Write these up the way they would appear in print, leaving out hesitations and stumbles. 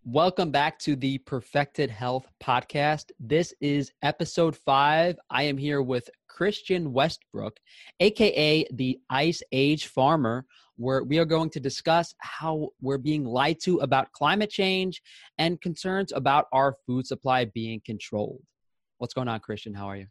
Welcome back to the Perfected Health Podcast. This is episode 5. I am here with Christian Westbrook, aka the Ice Age Farmer, where we are going to discuss how we're being lied to about climate change and concerns about our food supply being controlled. What's going on, Christian? How are you?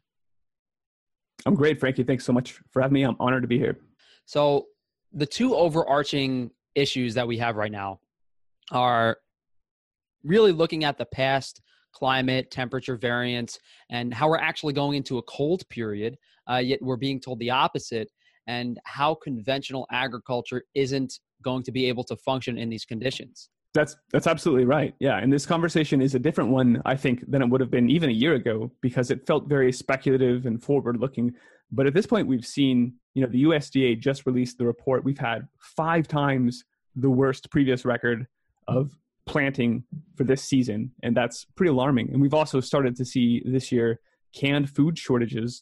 I'm great, Frankie. Thanks so much for having me. I'm honored to be here. So the two overarching issues that we have right now are really looking at the past climate, temperature variance, and how we're actually going into a cold period, yet we're being told the opposite, and how conventional agriculture isn't going to be able to function in these conditions. That's absolutely right. Yeah, and this conversation is a different one, I think, than it would have been even a year ago, because it felt very speculative and forward-looking. But at this point, we've seen, the USDA just released the report. We've had 5 times the worst previous record of planting for this season, and that's pretty alarming. And we've also started to see this year canned food shortages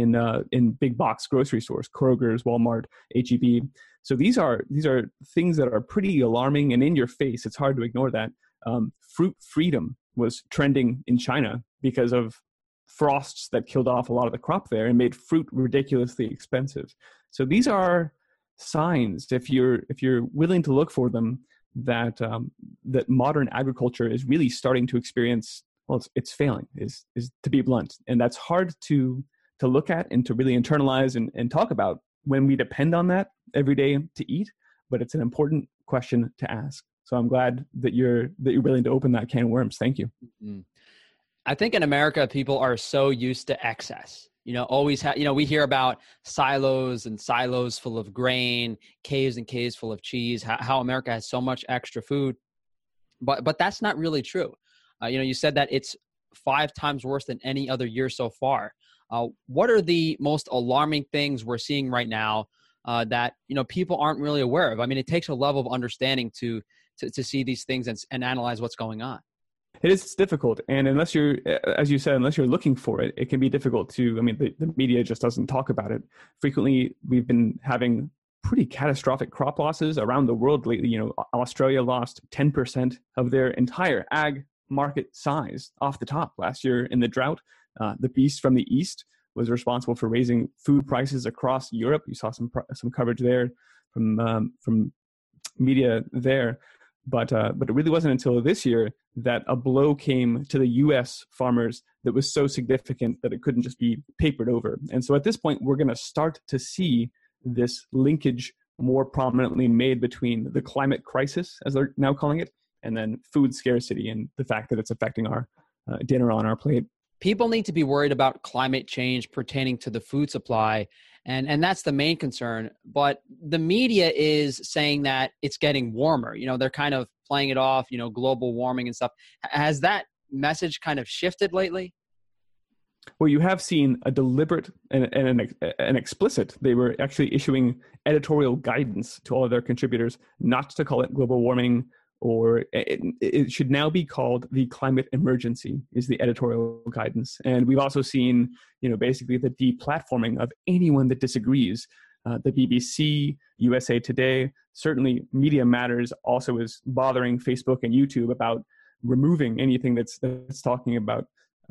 in big box grocery stores, Kroger's, Walmart, H-E-B. So these are things that are pretty alarming and in your face. It's hard to ignore that. Fruit freedom was trending in China because of frosts that killed off a lot of the crop there and made fruit ridiculously expensive. So these are signs, if you're willing to look for them, that modern agriculture is really starting to experience, well, it's failing, is to be blunt. And that's hard to look at and to really internalize and talk about when we depend on that every day to eat. But it's an important question to ask. So I'm glad that you're willing to open that can of worms. Thank you. Mm-hmm. I think in America, people are so used to excess. We hear about silos and silos full of grain, caves and caves full of cheese, how America has so much extra food. But that's not really true. You said that it's 5 times worse than any other year so far. What are the most alarming things we're seeing right now that people aren't really aware of? I mean, it takes a level of understanding to see these things and analyze what's going on. It's difficult. And unless you're, as you said, unless you're looking for it, it can be difficult to, the media just doesn't talk about it. Frequently, we've been having pretty catastrophic crop losses around the world lately. Australia lost 10% of their entire ag market size off the top last year in the drought. The beast from the east was responsible for raising food prices across Europe. You saw some coverage there from media there. But it really wasn't until this year that a blow came to the U.S. farmers that was so significant that it couldn't just be papered over. And so at this point, we're going to start to see this linkage more prominently made between the climate crisis, as they're now calling it, and then food scarcity and the fact that it's affecting our dinner on our plate. People need to be worried about climate change pertaining to the food supply, and that's the main concern. But the media is saying that it's getting warmer. They're kind of playing it off, global warming and stuff. Has that message kind of shifted lately? Well, you have seen a deliberate and an explicit. They were actually issuing editorial guidance to all of their contributors not to call it global warming, or it should now be called the climate emergency, is the editorial guidance. And we've also seen, basically the deplatforming of anyone that disagrees. The BBC, USA Today, certainly Media Matters also is bothering Facebook and YouTube about removing anything that's talking about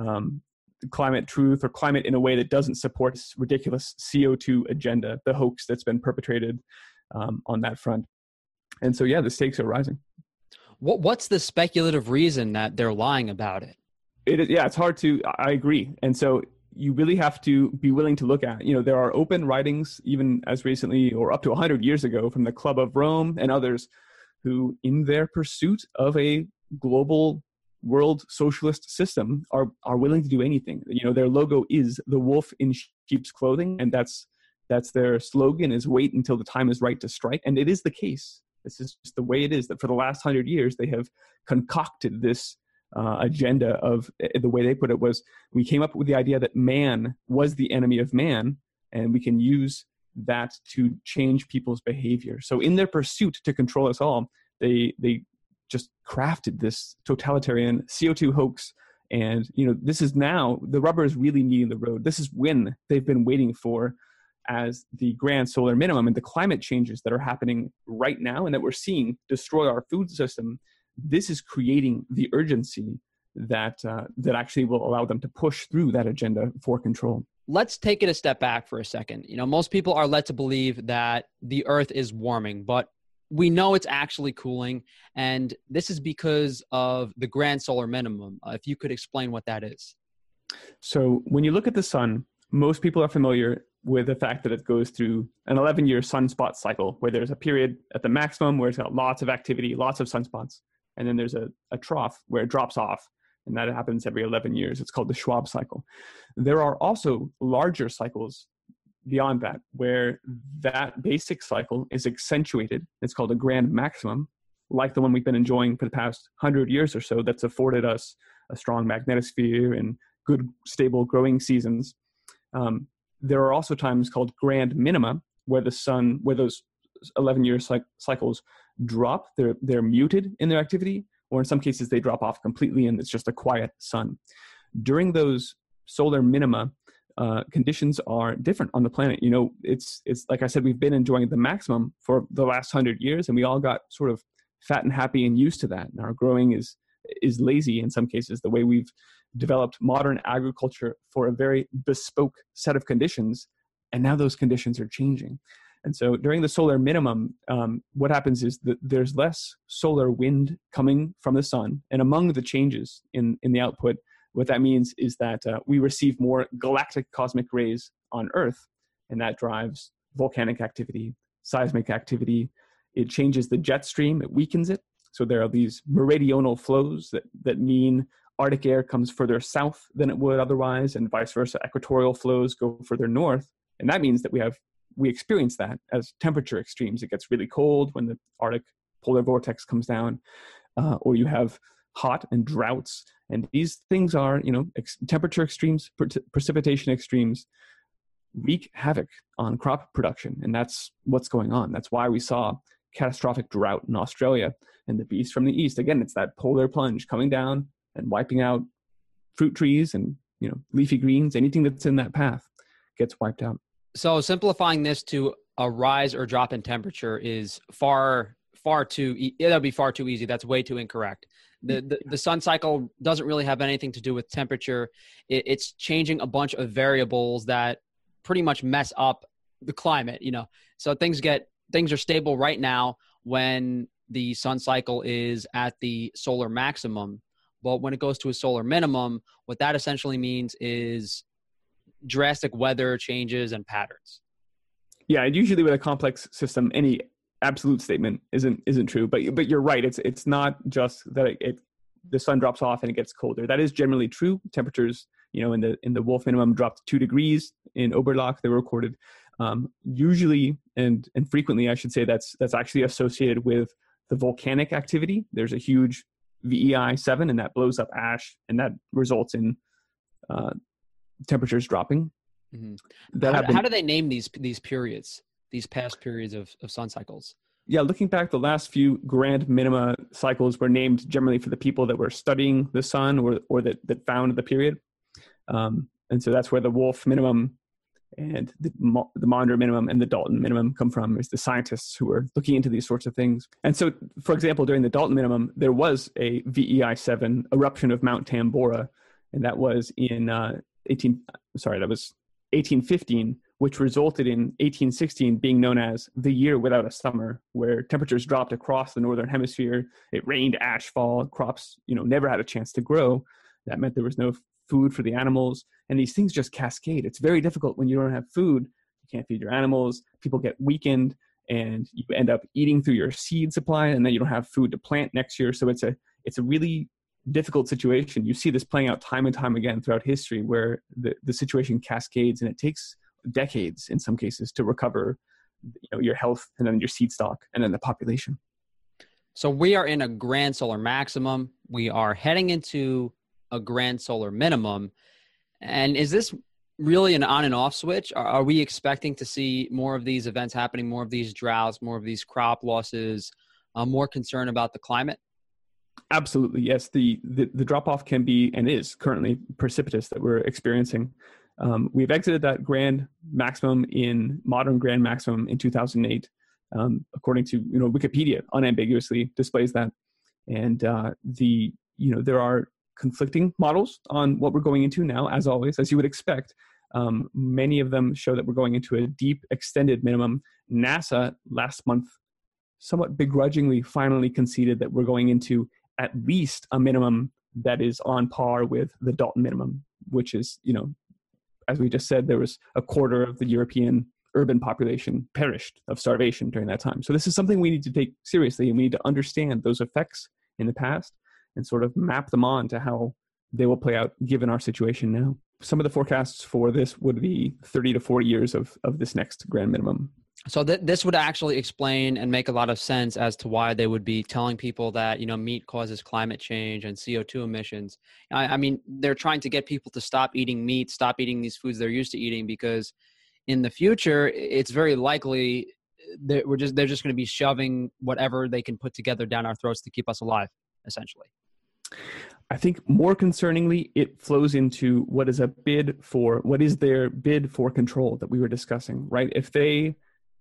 climate truth or climate in a way that doesn't support this ridiculous CO2 agenda, the hoax that's been perpetrated on that front. And so, the stakes are rising. What's the speculative reason that they're lying about it? It's hard to, I agree. And so you really have to be willing to look at, there are open writings, even as recently or up to 100 years ago, from the Club of Rome and others, who in their pursuit of a global world socialist system are willing to do anything. Their logo is the wolf in sheep's clothing, and that's their slogan, is wait until the time is right to strike. And it is the case. This is just the way it is, that for the last 100 years, they have concocted this agenda of, the way they put it was, we came up with the idea that man was the enemy of man, and we can use that to change people's behavior. So in their pursuit to control us all, they just crafted this totalitarian CO2 hoax. And, this is now, the rubber is really meeting the road. This is when they've been waiting for, as the grand solar minimum, and the climate changes that are happening right now and that we're seeing destroy our food system. this is creating the urgency that actually will allow them to push through that agenda for control. Let's take it a step back for a second. Most people are led to believe that the Earth is warming, but we know it's actually cooling, and this is because of the grand solar minimum. If you could explain what that is. So when you look at the sun, most people are familiar with the fact that it goes through an 11-year sunspot cycle, where there's a period at the maximum where it's got lots of activity, lots of sunspots, and then there's a trough where it drops off, and that happens every 11 years. It's called the Schwab cycle. There are also larger cycles beyond that, where that basic cycle is accentuated. It's called a grand maximum, like the one we've been enjoying for the past 100 years or so, that's afforded us a strong magnetosphere and good, stable growing seasons. There are also times called grand minima, where those 11-year cycles drop. They're muted in their activity, or in some cases they drop off completely and it's just a quiet sun. During those solar minima, conditions are different on the planet. It's like I said, we've been enjoying the maximum for the last 100 years, and we all got sort of fat and happy and used to that. And our growing is lazy in some cases. The way we've developed modern agriculture for a very bespoke set of conditions, and now those conditions are changing. And so during the solar minimum, what happens is that there's less solar wind coming from the sun. And among the changes in the output, what that means is that we receive more galactic cosmic rays on Earth, and that drives volcanic activity, seismic activity. It changes the jet stream, it weakens it. So there are these meridional flows that mean Arctic air comes further south than it would otherwise, and vice versa. Equatorial flows go further north. And that means that we experience that as temperature extremes. It gets really cold when the Arctic polar vortex comes down, or you have hot and droughts. And these things are, temperature extremes, precipitation extremes wreak havoc on crop production. And that's what's going on. That's why we saw catastrophic drought in Australia and the beast from the east. Again, it's that polar plunge coming down and wiping out fruit trees and, leafy greens. Anything that's in that path gets wiped out. So simplifying this to a rise or drop in temperature is that'd be far too easy. That's way too incorrect. The sun cycle doesn't really have anything to do with temperature. It's changing a bunch of variables that pretty much mess up the climate, So things are stable right now when the sun cycle is at the solar maximum. But when it goes to a solar minimum, what that essentially means is drastic weather changes and patterns. Yeah, and usually with a complex system, any absolute statement isn't true. But you're right. It's not just that the sun drops off and it gets colder. That is generally true. Temperatures, in the Wolf minimum dropped 2 degrees in Oberlach. They were recorded. Usually and frequently, I should say, that's actually associated with the volcanic activity. There's a huge VEI-7, and that blows up ash, and that results in temperatures dropping. Mm-hmm. How do they name these periods, these past periods of sun cycles? Yeah, looking back, the last few grand minima cycles were named generally for the people that were studying the sun or that found the period. And so that's where the Wolf minimum and the Maunder minimum and the Dalton minimum come from, is the scientists who were looking into these sorts of things. And so, for example, during the Dalton minimum, there was a VEI-7 eruption of Mount Tambora, and that was in 1815, which resulted in 1816 being known as the year without a summer, where temperatures dropped across the northern hemisphere. It rained ashfall. Crops, never had a chance to grow. That meant there was no food for the animals, and these things just cascade. It's very difficult when you don't have food. You can't feed your animals. People get weakened, and you end up eating through your seed supply, and then you don't have food to plant next year. So it's a really difficult situation. You see this playing out time and time again throughout history, where the situation cascades, and it takes decades in some cases to recover your health, and then your seed stock, and then the population. So we are in a grand solar maximum. We are heading into a grand solar minimum. And is this really an on and off switch? Are we expecting to see more of these events happening, more of these droughts, more of these crop losses, more concern about the climate? Absolutely, yes. The drop off can be, and is currently, precipitous that we're experiencing. We've exited that modern grand maximum in 2008, according to Wikipedia unambiguously displays that. And there are conflicting models on what we're going into now, as always, as you would expect. Many of them show that we're going into a deep extended minimum. NASA last month somewhat begrudgingly finally conceded that we're going into at least a minimum that is on par with the Dalton minimum, which is, as we just said, there was a quarter of the European urban population perished of starvation during that time. So this is something we need to take seriously, and we need to understand those effects in the past and sort of map them on to how they will play out given our situation now. Some of the forecasts for this would be 30 to 40 years of this next grand minimum. So this would actually explain and make a lot of sense as to why they would be telling people that, meat causes climate change and CO2 emissions. I mean, they're trying to get people to stop eating meat, stop eating these foods they're used to eating, because in the future, it's very likely that they're just going to be shoving whatever they can put together down our throats to keep us alive, essentially. I think more concerningly, it flows into what is their bid for control that we were discussing, right? If they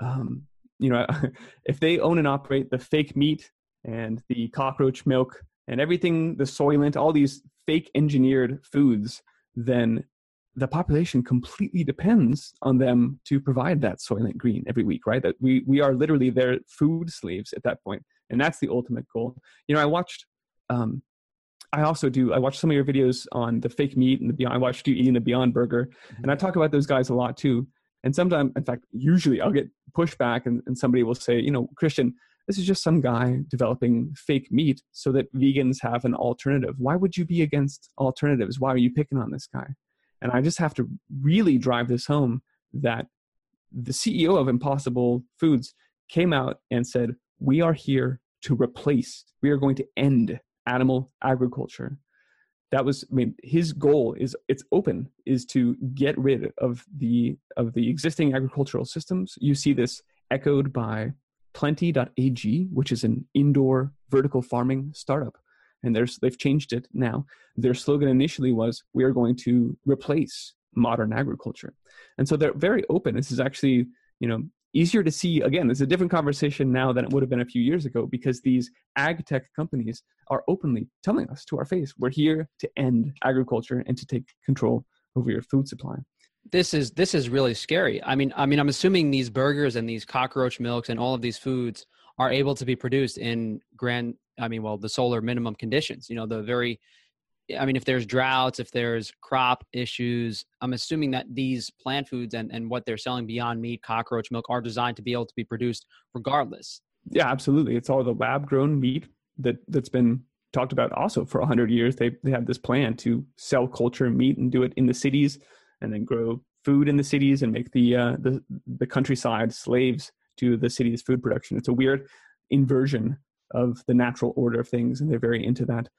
if they own and operate the fake meat and the cockroach milk and everything, the Soylent, all these fake engineered foods, then the population completely depends on them to provide that Soylent Green every week, right? That we are literally their food slaves at that point. And that's the ultimate goal. I watched some of your videos on the fake meat and the Beyond. I watched you eating the Beyond Burger, and I talk about those guys a lot too. And sometimes, in fact, usually I'll get pushback and somebody will say, Christian, this is just some guy developing fake meat so that vegans have an alternative. Why would you be against alternatives? Why are you picking on this guy? And I just have to really drive this home that the CEO of Impossible Foods came out and said, we are here to we are going to end animal agriculture. That was, his goal is to get rid of the existing agricultural systems. You see this echoed by Plenty.ag, which is an indoor vertical farming startup. And they've changed it now. Their slogan initially was, we are going to replace modern agriculture. And so they're very open. This is actually, easier to see. Again, it's a different conversation now than it would have been a few years ago, because these ag tech companies are openly telling us to our face, we're here to end agriculture and to take control over your food supply. This is really scary. I mean, I'm assuming these burgers and these cockroach milks and all of these foods are able to be produced in the solar minimum conditions. If there's droughts, if there's crop issues, I'm assuming that these plant foods and what they're selling, Beyond Meat, cockroach milk, are designed to be able to be produced regardless. Yeah, absolutely. It's all the lab-grown meat that's been talked about also for 100 years. They have this plan to sell culture meat and do it in the cities, and then grow food in the cities and make the countryside slaves to the city's food production. It's a weird inversion of the natural order of things, and they're very into that.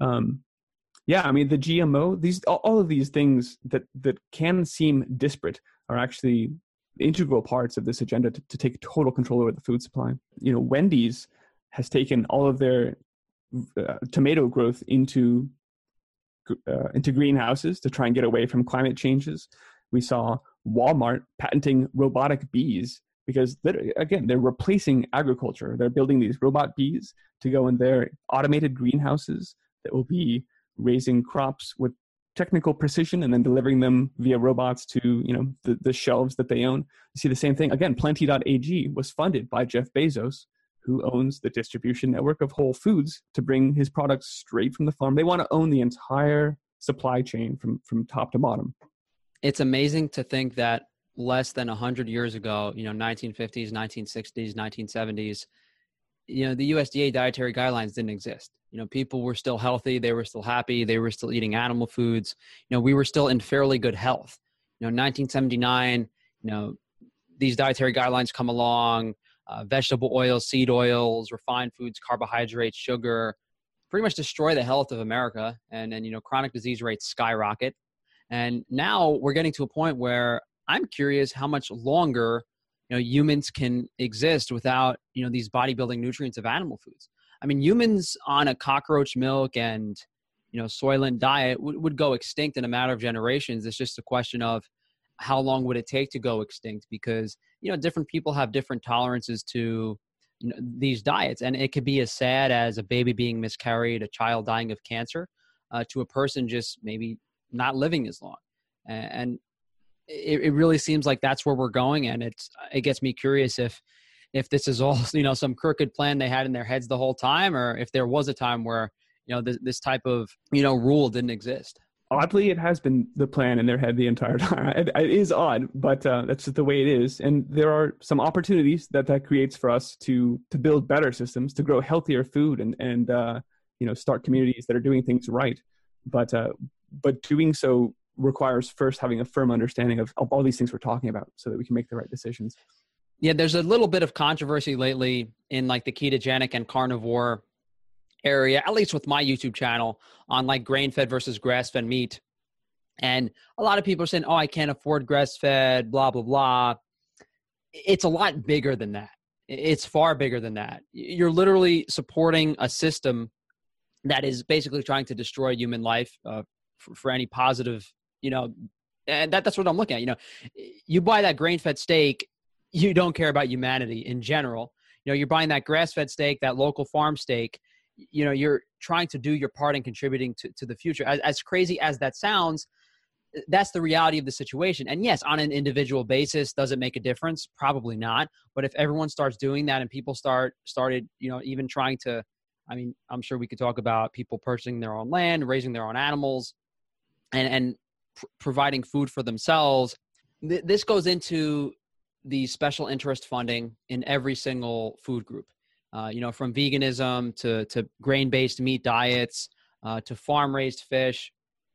The GMO, all of these things that can seem disparate are actually integral parts of this agenda to take total control over the food supply. Wendy's has taken all of their tomato growth into greenhouses to try and get away from climate changes. We saw Walmart patenting robotic bees because, again, they're replacing agriculture. They're building these robot bees to go in their automated greenhouses that will be raising crops with technical precision and then delivering them via robots to the shelves that they own. You see the same thing. Again, Plenty.ag was funded by Jeff Bezos, who owns the distribution network of Whole Foods, to bring his products straight from the farm. They want to own the entire supply chain from top to bottom. It's amazing to think that less than 100 years ago, 1950s, 1960s, 1970s, the USDA dietary guidelines didn't exist. People were still healthy. They were still happy. They were still eating animal foods. We were still in fairly good health. 1979, these dietary guidelines come along, vegetable oils, seed oils, refined foods, carbohydrates, sugar, pretty much destroy the health of America. And then, chronic disease rates skyrocket. And now we're getting to a point where I'm curious how much longer, humans can exist without, these bodybuilding nutrients of animal foods. I mean, humans on a cockroach milk and, Soylent diet would go extinct in a matter of generations. It's just a question of how long would it take to go extinct, because, different people have different tolerances to these diets. And it could be as sad as a baby being miscarried, a child dying of cancer, to a person just maybe not living as long. And it really seems like that's where we're going. And it gets me curious if this is all, some crooked plan they had in their heads the whole time, or if there was a time where, this type of, rule didn't exist. Oddly, it has been the plan in their head the entire time. It is odd, but that's just the way it is. And there are some opportunities that creates for us to build better systems, to grow healthier food, and start communities that are doing things right. But doing so requires first having a firm understanding of all these things we're talking about, so that we can make the right decisions. Yeah, there's a little bit of controversy lately in like the ketogenic and carnivore area, at least with my YouTube channel, on like grain-fed versus grass-fed meat. And a lot of people are saying, oh, I can't afford grass-fed, blah, blah, blah. It's a lot bigger than that. It's far bigger than that. You're literally supporting a system that is basically trying to destroy human life for any positive, and that's what I'm looking at. You buy that grain-fed steak, you don't care about humanity in general. You're buying that grass-fed steak, that local farm steak, you're trying to do your part in contributing to the future. As crazy as that sounds, that's the reality of the situation. And yes, on an individual basis, does it make a difference? Probably not. But if everyone starts doing that and people started, even trying to, I'm sure we could talk about people purchasing their own land, raising their own animals, and providing food for themselves. This goes into the special interest funding in every single food group. From veganism to grain-based meat diets, to farm-raised fish.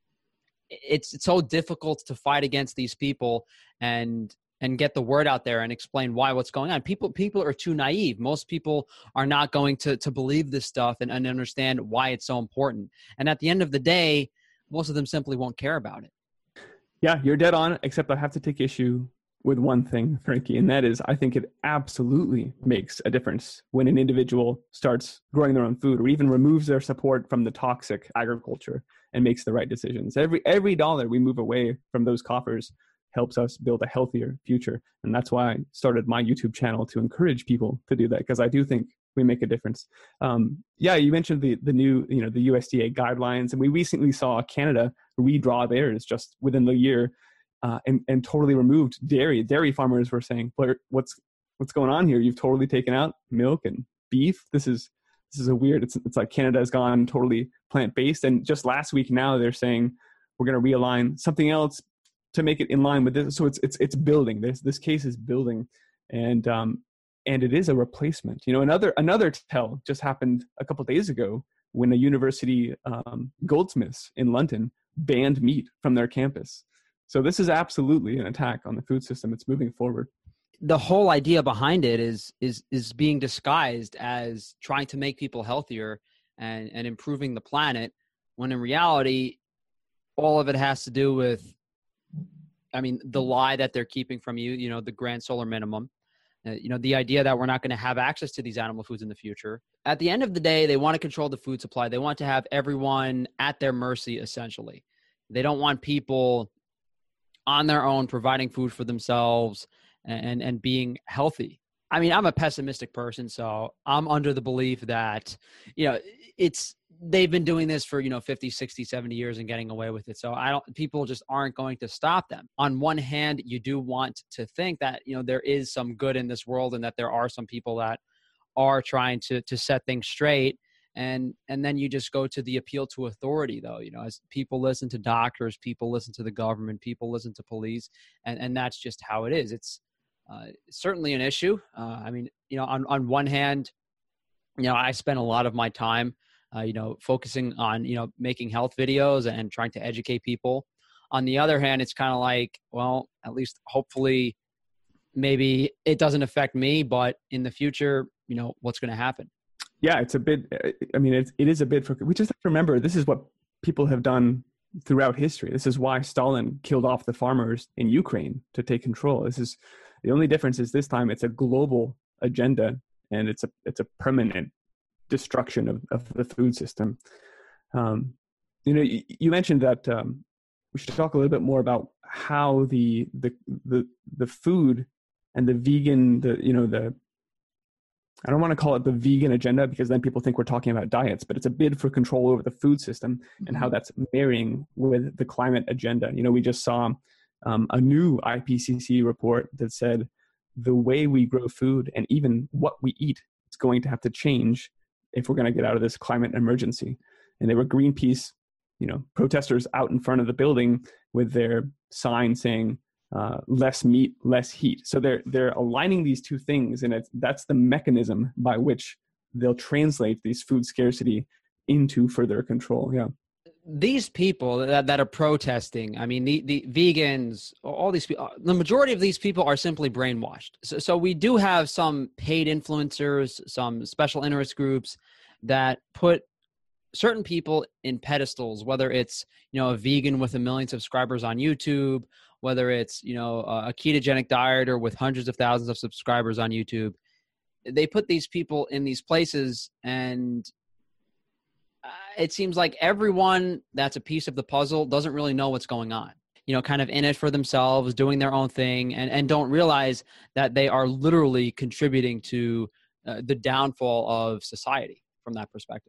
It's so difficult to fight against these people and get the word out there and explain what's going on. People are too naive. Most people are not going to believe this stuff and understand why it's so important. And at the end of the day, most of them simply won't care about it. Yeah, you're dead on, except I have to take issue with one thing, Frankie, and that is I think it absolutely makes a difference when an individual starts growing their own food, or even removes their support from the toxic agriculture and makes the right decisions. Every dollar we move away from those coffers helps us build a healthier future. And that's why I started my YouTube channel, to encourage people to do that, because I do think we make a difference. You mentioned the new, the USDA guidelines, and we recently saw Canada redraw theirs just within the year. And totally removed dairy. Dairy farmers were saying, "What's going on here? You've totally taken out milk and beef. This is a weird. It's like Canada has gone totally plant-based." And just last week, now they're saying we're going to realign something else to make it in line with this. So it's building. This case is building, and it is a replacement. Another tell just happened a couple of days ago when a university, Goldsmiths in London, banned meat from their campus. So this is absolutely an attack on the food system. It's moving forward. The whole idea behind it is being disguised as trying to make people healthier and improving the planet, when in reality, all of it has to do with, the lie that they're keeping from you, the grand solar minimum, the idea that we're not going to have access to these animal foods in the future. At the end of the day, they want to control the food supply. They want to have everyone at their mercy, essentially. They don't want people on their own providing food for themselves and being healthy. I'm a pessimistic person, so I'm under the belief that, they've been doing this for, 50, 60, 70 years and getting away with it. So people just aren't going to stop them. On one hand, you do want to think that, there is some good in this world and that there are some people that are trying to set things straight. And then you just go to the appeal to authority, though, as people listen to doctors, people listen to the government, people listen to police, and that's just how it is. It's certainly an issue. On one hand, I spend a lot of my time, focusing on, making health videos and trying to educate people. On the other hand, it's kind of like, well, at least hopefully maybe it doesn't affect me, but in the future, what's going to happen? Yeah, it's a bit, it is a bit, we just have to remember, this is what people have done throughout history. This is why Stalin killed off the farmers in Ukraine, to take control. The only difference is this time it's a global agenda, and it's a permanent destruction of the food system. You mentioned that we should talk a little bit more about how the food and the vegan, I don't want to call it the vegan agenda because then people think we're talking about diets, but it's a bid for control over the food system and how that's marrying with the climate agenda. You know, we just saw a new IPCC report that said the way we grow food and even what we eat is going to have to change if we're going to get out of this climate emergency. And there were Greenpeace, you know, protesters out in front of the building with their sign saying, less meat, less heat. So they're aligning these two things, and that's the mechanism by which they'll translate these food scarcity into further control. Yeah. These people that are protesting, I mean, the vegans, all these people, the majority of these people are simply brainwashed. So we do have some paid influencers, some special interest groups that put certain people in pedestals, whether it's, you know, a vegan with 1 million subscribers on YouTube, whether it's, you know, a ketogenic dieter with hundreds of thousands of subscribers on YouTube. They put these people in these places, and it seems like everyone that's a piece of the puzzle doesn't really know what's going on, you know, kind of in it for themselves, doing their own thing, and don't realize that they are literally contributing to the downfall of society from that perspective.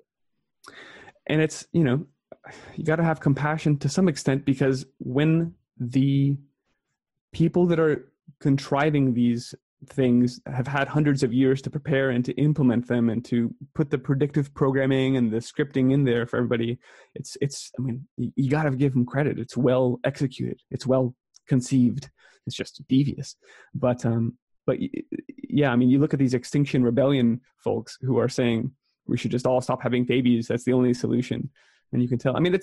And it's, you know, you got to have compassion to some extent, because when the people that are contriving these things have had hundreds of years to prepare and to implement them and to put the predictive programming and the scripting in there for everybody, it's I mean, you got to give them credit. It's well executed. It's well conceived. It's just devious. But yeah, I mean, you look at these Extinction Rebellion folks who are saying we should just all stop having babies. That's the only solution. And you can tell, I mean,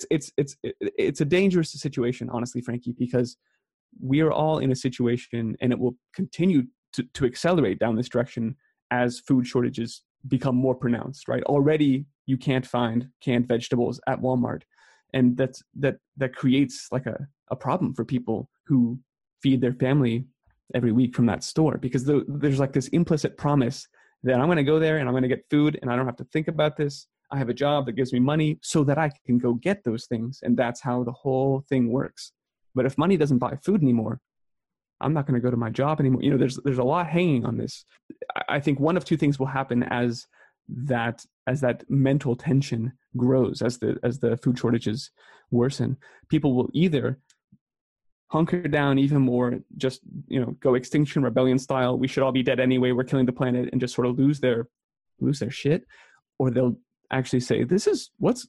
it's a dangerous situation, honestly, Frankie, because we are all in a situation, and it will continue to accelerate down this direction as food shortages become more pronounced, right? Already you can't find canned vegetables at Walmart. And that creates like a problem for people who feed their family every week from that store, because there's like this implicit promise that I'm going to go there and I'm going to get food and I don't have to think about this. I have a job that gives me money so that I can go get those things. And that's how the whole thing works. But if money doesn't buy food anymore, I'm not going to go to my job anymore. You know, there's a lot hanging on this. I think one of two things will happen as that mental tension grows, as the food shortages worsen. People will either hunker down even more, just, you know, go Extinction Rebellion style, we should all be dead anyway, we're killing the planet, and just sort of lose their shit, or they'll actually say, this is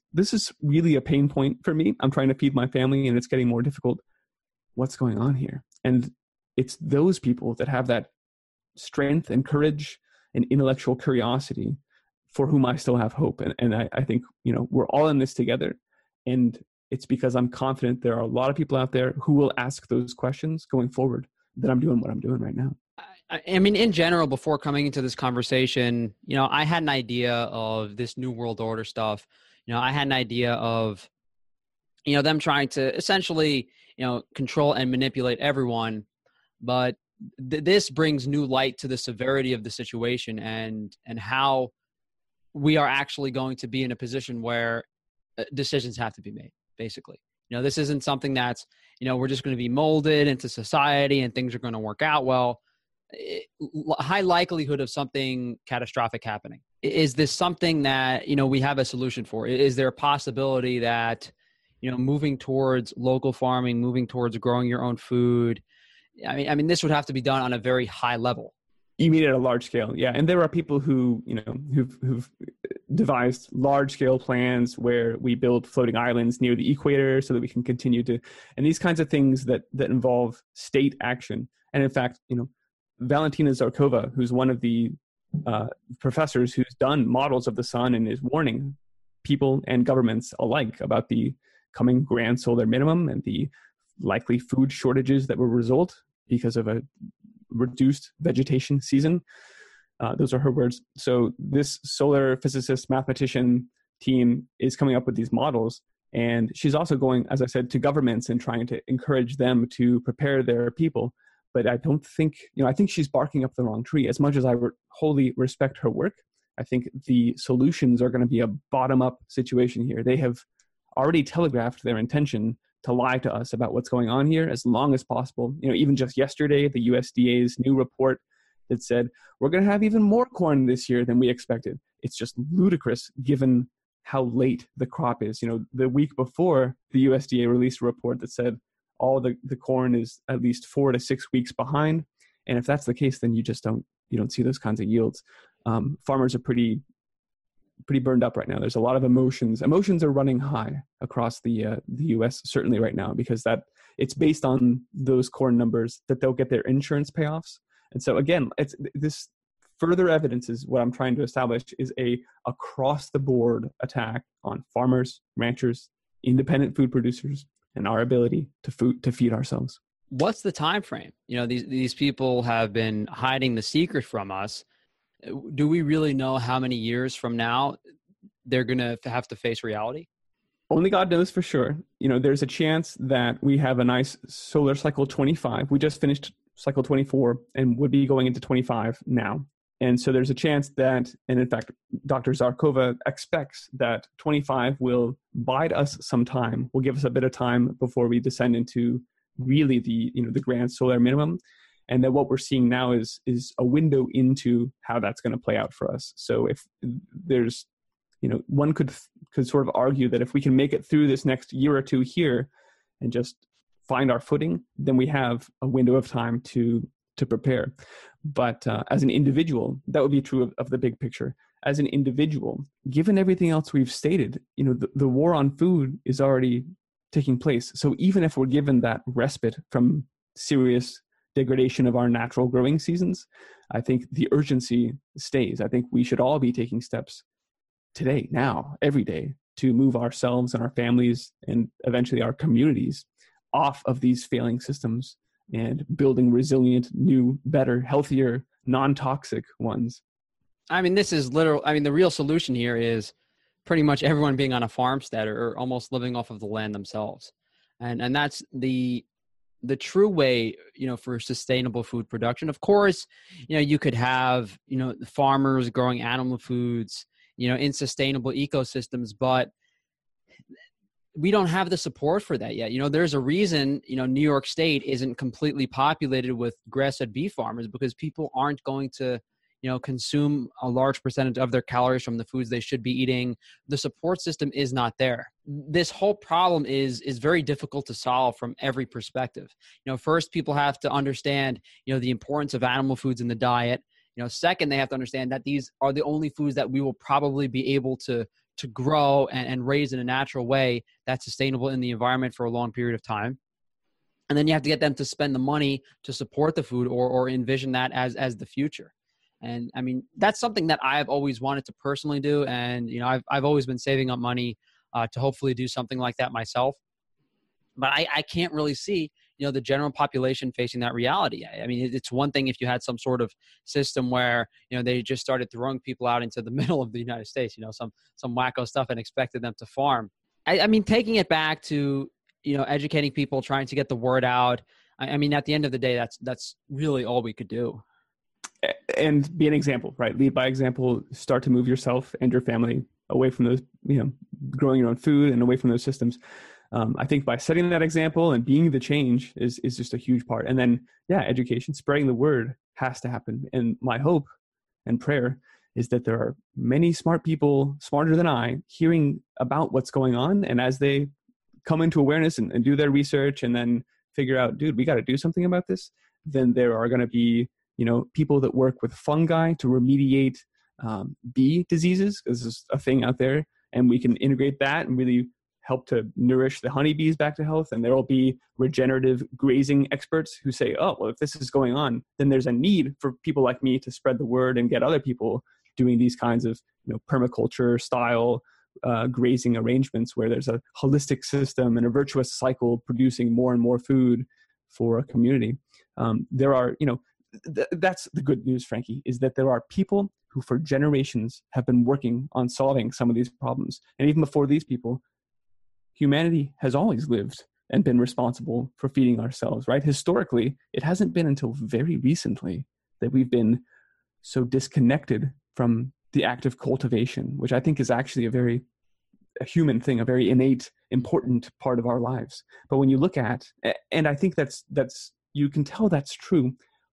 really a pain point for me. I'm trying to feed my family and it's getting more difficult. What's going on here? And it's those people that have that strength and courage and intellectual curiosity for whom I still have hope. And I think, you know, we're all in this together. And it's because I'm confident there are a lot of people out there who will ask those questions going forward that I'm doing what I'm doing right now. I mean, in general, before coming into this conversation, you know, I had an idea of this New World Order stuff. You know, I had an idea of, you know, them trying to essentially, you know, control and manipulate everyone. But this brings new light to the severity of the situation and how we are actually going to be in a position where decisions have to be made, basically. You know, this isn't something that's, you know, we're just going to be molded into society and things are going to work out well. High likelihood of something catastrophic happening. Is this something that, you know, we have a solution for? Is there a possibility that, you know, moving towards local farming, moving towards growing your own food, I mean, this would have to be done on a very high level. You mean at a large scale, yeah. And there are people who, you know, who've devised large scale plans where we build floating islands near the equator so that we can continue to, and these kinds of things that involve state action. And in fact, you know, Valentina Zarkova, who's one of the professors who's done models of the sun and is warning people and governments alike about the coming grand solar minimum and the likely food shortages that will result because of a reduced vegetation season. Those are her words. So this solar physicist, mathematician team is coming up with these models. And she's also going, as I said, to governments and trying to encourage them to prepare their people. But I don't think, you know, I think she's barking up the wrong tree. As much as I wholly respect her work, I think the solutions are going to be a bottom-up situation here. They have already telegraphed their intention to lie to us about what's going on here as long as possible. You know, even just yesterday, the USDA's new report that said, we're going to have even more corn this year than we expected. It's just ludicrous given how late the crop is. The week before, the USDA released a report that said all the corn is at least 4 to 6 weeks behind. And if that's the case, then you don't see those kinds of yields. Farmers are pretty burned up right now. There's a lot of emotions. Emotions are running high across the U.S. certainly right now, because it's based on those corn numbers that they'll get their insurance payoffs. And so again, this further evidence is what I'm trying to establish is a across the board attack on farmers, ranchers, independent food producers, and our ability to feed ourselves. What's the time frame? These people have been hiding the secret from us. Do we really know how many years from now they're going to have to face reality? Only God knows for sure. There's a chance that we have a nice solar cycle 25. We just finished cycle 24 and would be going into 25 now. And so there's a chance that, and in fact, Dr. Zarkova expects that 25 will bide us some time, will give us a bit of time before we descend into really the grand solar minimum. And that what we're seeing now is a window into how that's going to play out for us. So if there's, one could sort of argue that if we can make it through this next year or two here and just find our footing, then we have a window of time to prepare. But as an individual, that would be true of the big picture. As an individual, given everything else we've stated, the war on food is already taking place. So even if we're given that respite from serious degradation of our natural growing seasons, I think the urgency stays. I think we should all be taking steps today, now, every day, to move ourselves and our families and eventually our communities off of these failing systems and building resilient, new, better, healthier, non-toxic ones. This is the real solution here is pretty much everyone being on a farmstead or almost living off of the land themselves. And that's the true way, for sustainable food production. Of course, you could have, farmers growing animal foods, in sustainable ecosystems, but we don't have the support for that yet. There's a reason, New York State isn't completely populated with grass-fed beef farmers, because people aren't going to, consume a large percentage of their calories from the foods they should be eating. The support system is not there. This whole problem is very difficult to solve from every perspective. First, people have to understand, the importance of animal foods in the diet. Second, they have to understand that these are the only foods that we will probably be able to grow and raise in a natural way that's sustainable in the environment for a long period of time. And then you have to get them to spend the money to support the food or envision that as the future. And that's something that I've always wanted to personally do. And, I've always been saving up money to hopefully do something like that myself. But I can't really see, the general population facing that reality. It's one thing if you had some sort of system where, they just started throwing people out into the middle of the United States, some wacko stuff and expected them to farm. Taking it back to, educating people, trying to get the word out. At the end of the day, that's really all we could do. And be an example, right? Lead by example, start to move yourself and your family away from those, growing your own food and away from those systems. I think by setting that example and being the change is just a huge part. And then, education, spreading the word has to happen. And my hope and prayer is that there are many smart people, smarter than I, hearing about what's going on. And as they come into awareness and do their research and then figure out, dude, we got to do something about this, then there are going to be, people that work with fungi to remediate bee diseases. This is a thing out there. And we can integrate that and really help to nourish the honeybees back to health. And there will be regenerative grazing experts who say, oh, well, if this is going on, then there's a need for people like me to spread the word and get other people doing these kinds of permaculture style grazing arrangements where there's a holistic system and a virtuous cycle producing more and more food for a community. There are, that's the good news, Frankie, is that there are people who for generations have been working on solving some of these problems. And even before these people, humanity has always lived and been responsible for feeding ourselves, right? Historically, it hasn't been until very recently that we've been so disconnected from the act of cultivation, which I think is actually a human thing, a very innate, important part of our lives. But when you look at, and I think that's you can tell that's true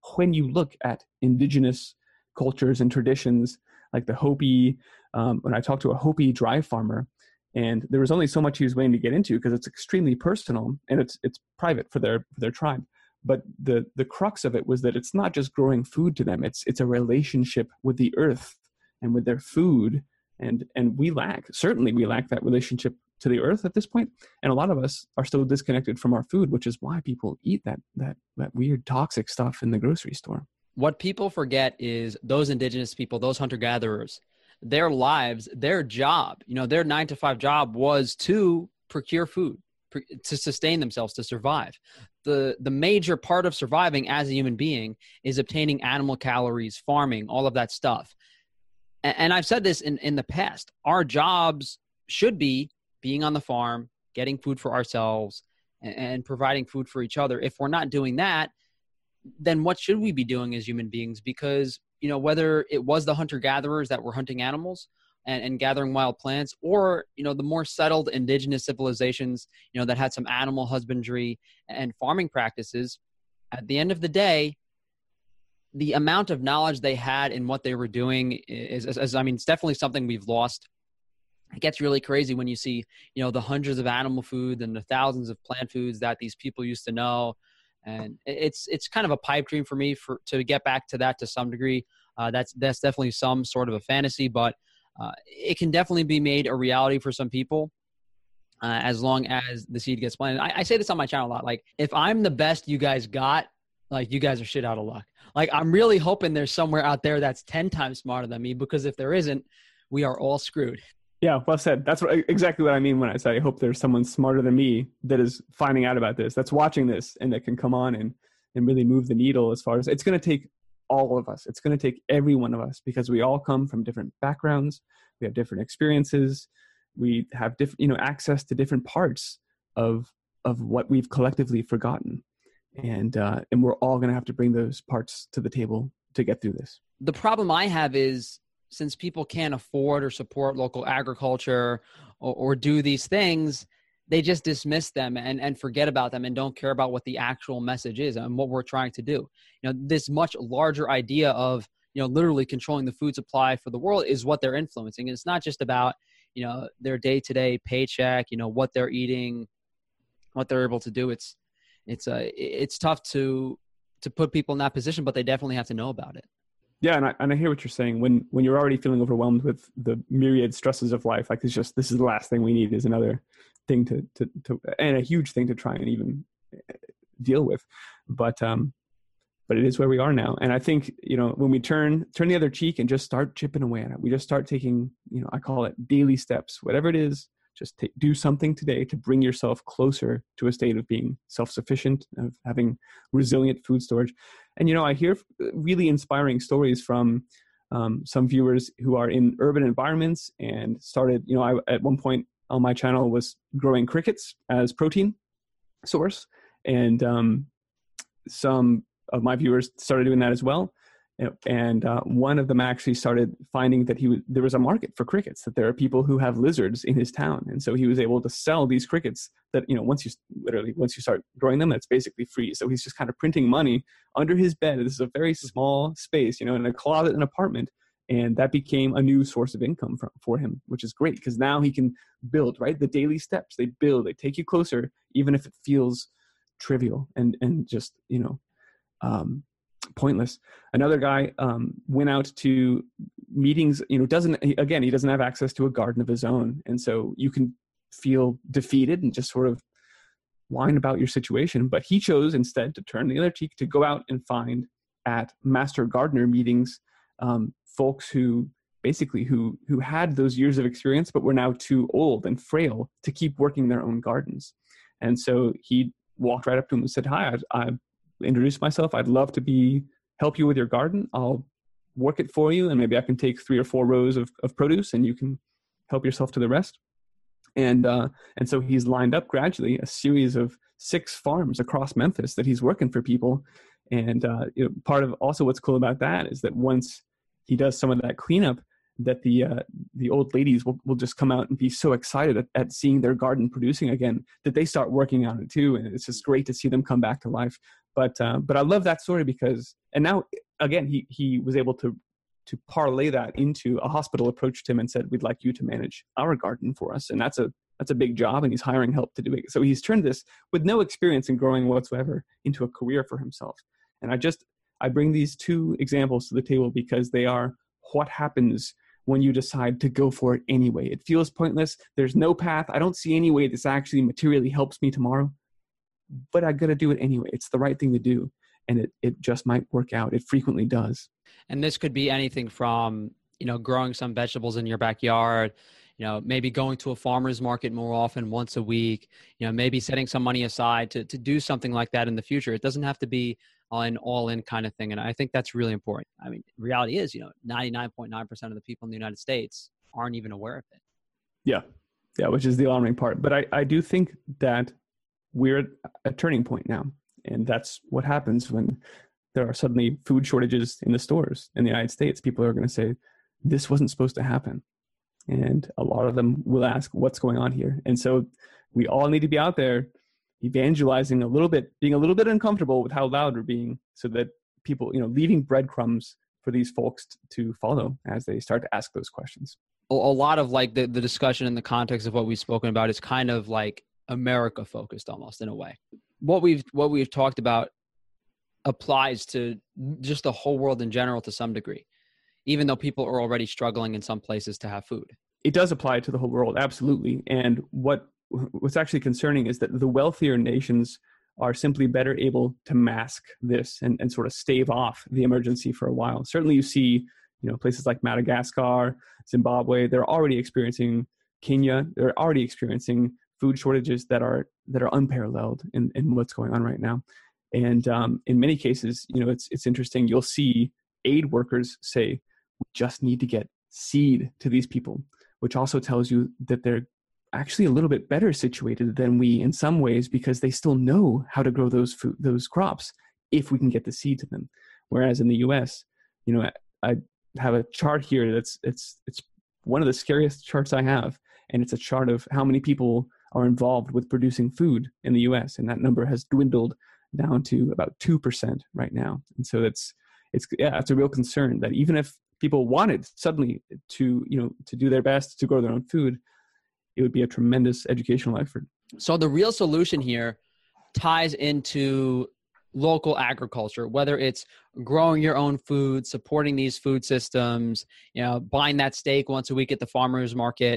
when you look at indigenous cultures and traditions, like the Hopi, when I talked to a Hopi dry farmer, and there was only so much he was willing to get into because it's extremely personal and it's private for their tribe. But the crux of it was that it's not just growing food to them; it's a relationship with the earth and with their food. And we lack that relationship to the earth at this point. And a lot of us are still disconnected from our food, which is why people eat that weird toxic stuff in the grocery store. What people forget is those indigenous people, those hunter-gatherers, their lives, their job, their 9-to-5 job was to procure food, to sustain themselves, to survive. The major part of surviving as a human being is obtaining animal calories, farming, all of that stuff. And I've said this in the past. Our jobs should be being on the farm, getting food for ourselves, and providing food for each other. If we're not doing that, then what should we be doing as human beings? Because, whether it was the hunter-gatherers that were hunting animals and gathering wild plants, or, the more settled indigenous civilizations, that had some animal husbandry and farming practices, at the end of the day, the amount of knowledge they had in what they were doing is it's definitely something we've lost. It gets really crazy when you see, the hundreds of animal foods and the thousands of plant foods that these people used to know. And it's kind of a pipe dream for me to get back to that to some degree. That's definitely some sort of a fantasy, but it can definitely be made a reality for some people as long as the seed gets planted. I say this on my channel a lot. Like, if I'm the best you guys got, like, you guys are shit out of luck. Like, I'm really hoping there's somewhere out there that's 10 times smarter than me, because if there isn't, we are all screwed. Yeah, well said. That's exactly what I mean when I say I hope there's someone smarter than me that is finding out about this, that's watching this, and that can come on and really move the needle. As far as it's going to take all of us. It's going to take every one of us, because we all come from different backgrounds. We have different experiences. We have different, access to different parts of what we've collectively forgotten. And we're all going to have to bring those parts to the table to get through this. The problem I have is, since people can't afford or support local agriculture or do these things, they just dismiss them and forget about them and don't care about what the actual message is and what we're trying to do. This much larger idea of, literally controlling the food supply for the world is what they're influencing. And it's not just about, their day-to-day paycheck, what they're eating, what they're able to do. It's tough to put people in that position, but they definitely have to know about it. Yeah, and I hear what you're saying. When you're already feeling overwhelmed with the myriad stresses of life, like this is the last thing we need is another thing to and a huge thing to try and even deal with. But it is where we are now. And I think, when we turn the other cheek and just start chipping away at it, we just start taking, I call it daily steps, whatever it is. Just do something today to bring yourself closer to a state of being self-sufficient, of having resilient food storage. And, I hear really inspiring stories from some viewers who are in urban environments and started, I at one point on my channel was growing crickets as protein source. And some of my viewers started doing that as well. And one of them actually started finding that there was a market for crickets, that there are people who have lizards in his town. And so he was able to sell these crickets that, once you start growing them, that's basically free. So he's just kind of printing money under his bed. This is a very small space, in a closet, an apartment. And that became a new source of income for him, which is great, because now he can build, right? The daily steps, they take you closer, even if it feels trivial and just, pointless. Another guy went out to meetings, he doesn't have access to a garden of his own. And so you can feel defeated and just sort of whine about your situation. But he chose instead to turn the other cheek, to go out and find at master gardener meetings folks who had those years of experience, but were now too old and frail to keep working their own gardens. And so he walked right up to him and said, "Hi, I introduced myself. I'd love to help you with your garden. I'll work it for you, and maybe I can take 3 or 4 rows of produce, and you can help yourself to the rest." And so he's lined up gradually a series of 6 farms across Memphis that he's working for people. And part of also what's cool about that is that once he does some of that cleanup, that the old ladies will just come out and be so excited at seeing their garden producing again that they start working on it too. And it's just great to see them come back to life. But I love that story because, and now again, he was able to parlay that into a hospital approached him and said, we'd like you to manage our garden for us. And that's a big job, and he's hiring help to do it. So he's turned this, with no experience in growing whatsoever, into a career for himself. And I bring these two examples to the table because they are what happens when you decide to go for it anyway. It feels pointless. There's no path. I don't see any way this actually materially helps me tomorrow, but I got to do it anyway. It's the right thing to do. And it just might work out. It frequently does. And this could be anything from, growing some vegetables in your backyard, maybe going to a farmer's market more often, once a week, maybe setting some money aside to do something like that in the future. It doesn't have to be an all-in kind of thing. And I think that's really important. I mean, reality is, 99.9% of the people in the United States aren't even aware of it. Yeah, which is the alarming part. But I do think that we're at a turning point now. And that's what happens when there are suddenly food shortages in the stores in the United States. People are going to say, this wasn't supposed to happen. And a lot of them will ask, what's going on here? And so we all need to be out there evangelizing a little bit, being a little bit uncomfortable with how loud we're being, so that people, leaving breadcrumbs for these folks to follow as they start to ask those questions. A lot of like the discussion in the context of what we've spoken about is kind of like America focused almost, in a way. What we've talked about applies to just the whole world in general to some degree, even though people are already struggling in some places to have food. It does apply to the whole world, absolutely. And what's actually concerning is that the wealthier nations are simply better able to mask this and sort of stave off the emergency for a while. Certainly you see, places like Madagascar, Zimbabwe, they're already experiencing, Kenya, they're already experiencing food shortages that are unparalleled in what's going on right now. And in many cases, it's interesting. You'll see aid workers say, we just need to get seed to these people, which also tells you that they're actually a little bit better situated than we in some ways, because they still know how to grow those crops if we can get the seed to them. Whereas in the US, I have a chart here that's it's one of the scariest charts I have, and it's a chart of how many people are involved with producing food in the US, and that number has dwindled down to about 2% right now. And so it's a real concern that even if people wanted suddenly to do their best to grow their own food, it would be a tremendous educational effort. So the real solution here ties into local agriculture, whether it's growing your own food, supporting these food systems, buying that steak once a week at the farmer's market.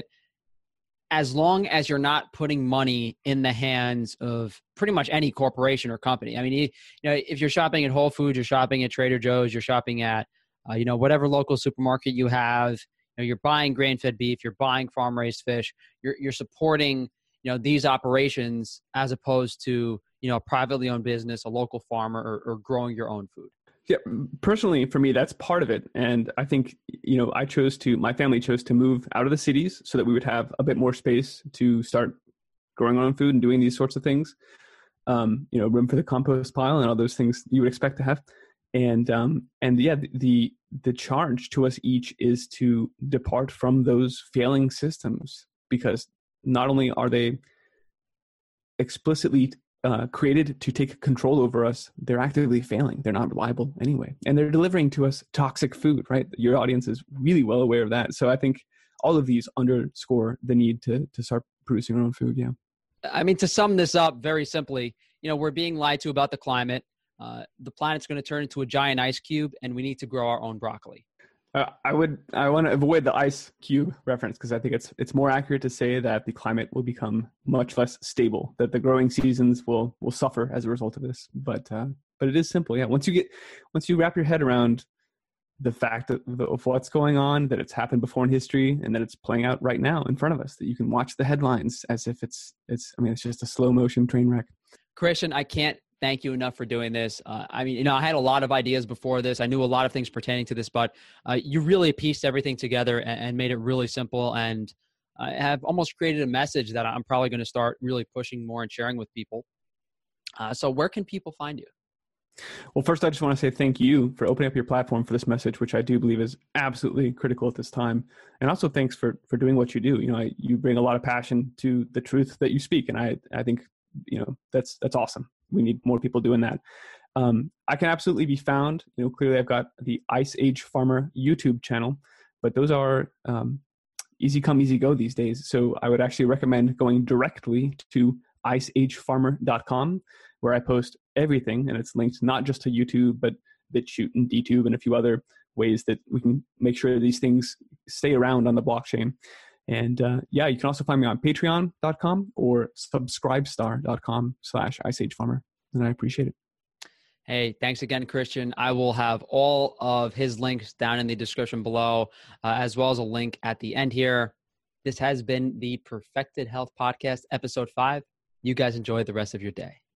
As long as you're not putting money in the hands of pretty much any corporation or company. I mean, if you're shopping at Whole Foods, you're shopping at Trader Joe's, you're shopping at, whatever local supermarket you have, you're buying grain-fed beef, you're buying farm-raised fish, you're supporting, these operations as opposed to, a privately owned business, a local farmer, or growing your own food. Yeah, personally, for me, that's part of it. And I think, my family chose to move out of the cities so that we would have a bit more space to start growing our own food and doing these sorts of things. Room for the compost pile and all those things you would expect to have. And yeah, the charge to us each is to depart from those failing systems, because not only are they explicitly created to take control over us, they're actively failing. They're not reliable anyway. And they're delivering to us toxic food, right? Your audience is really well aware of that. So I think all of these underscore the need to start producing our own food, yeah. I mean, to sum this up very simply, we're being lied to about the climate. The planet's going to turn into a giant ice cube, and we need to grow our own broccoli. I want to avoid the ice cube reference, because I think it's more accurate to say that the climate will become much less stable, that the growing seasons will suffer as a result of this. But it is simple. Yeah. Once you wrap your head around the fact of what's going on, that it's happened before in history, and that it's playing out right now in front of us, that you can watch the headlines as if it's just a slow motion train wreck. Christian, I can't thank you enough for doing this. I had a lot of ideas before this. I knew a lot of things pertaining to this, but you really pieced everything together and made it really simple, and have almost created a message that I'm probably going to start really pushing more and sharing with people. So where can people find you? Well, first, I just want to say thank you for opening up your platform for this message, which I do believe is absolutely critical at this time. And also thanks for doing what you do. You bring a lot of passion to the truth that you speak. And I think, that's awesome. We need more people doing that. I can absolutely be found. Clearly I've got the Ice Age Farmer YouTube channel, but those are easy come, easy go these days. So I would actually recommend going directly to iceagefarmer.com, where I post everything, and it's linked not just to YouTube, but BitChute and DTube and a few other ways that we can make sure these things stay around on the blockchain. And you can also find me on patreon.com or subscribestar.com/iceagefarmer. And I appreciate it. Hey, thanks again, Christian. I will have all of his links down in the description below, as well as a link at the end here. This has been the Perfected Health Podcast, episode 5. You guys enjoy the rest of your day.